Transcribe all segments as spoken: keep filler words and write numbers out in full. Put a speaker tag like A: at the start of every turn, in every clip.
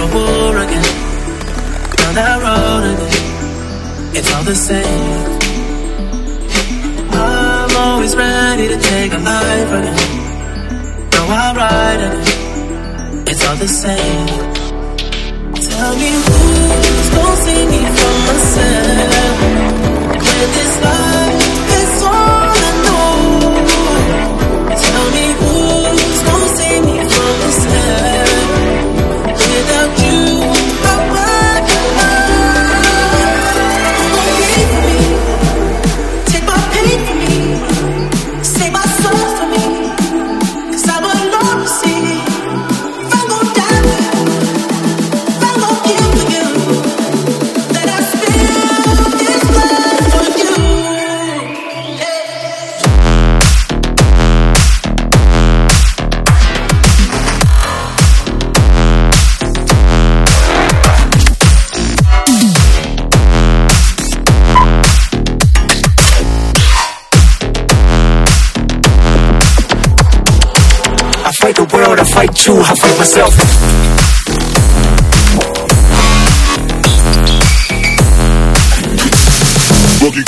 A: war again, down that road again. It's all the same. I'm always ready to take a life again. Go out right again. It's all the same. Tell me who's gonna save me from myself when this life is all I know. Tell me who's gonna save me from myself without you.
B: I fight you, I fight myself. Boogie.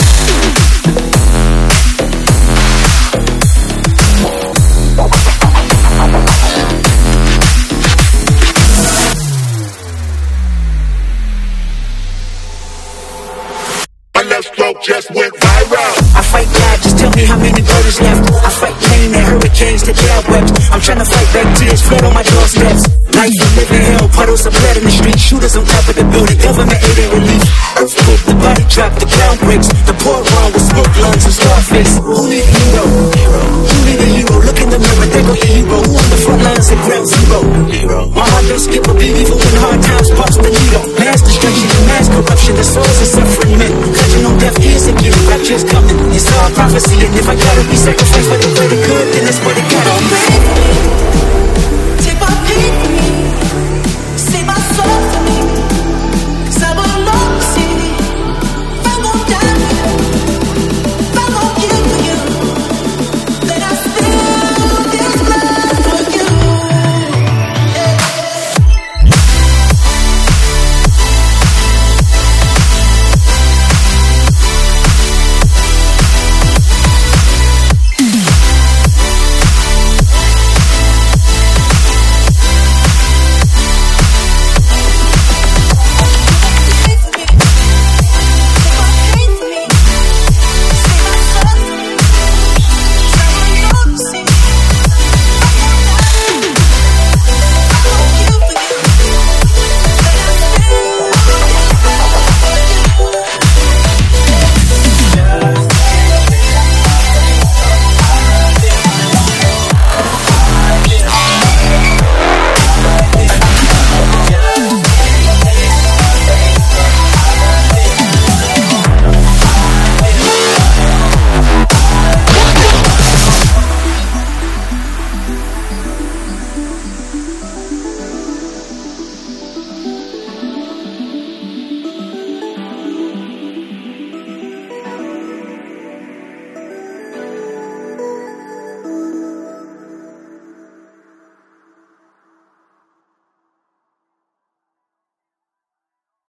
B: My left stroke just went viral.
C: I fight God, just tell me how many voters left. I fight pain and hurricanes to cobwebs. I'm trying to fight back tears, flood on my doorsteps. Life is living hell, puddles of blood in the street. Shooters on top of the building, government aid and relief. Earthquake, the body drop, the ground breaks. The poor wrong with smoke lungs and scarface. Who need a hero? Hero. Who need a hero? Look in the mirror, there go your hero. Who on the front lines at ground zero? Hero. My heart don't skip a beat even when hard times past the needle. Mass destruction and mass corruption, the souls of suffering men. Clutching on deaf ears and getting rapture's coming. It's all prophecy, and if I gotta be sacrificed for the greater good, then that's what it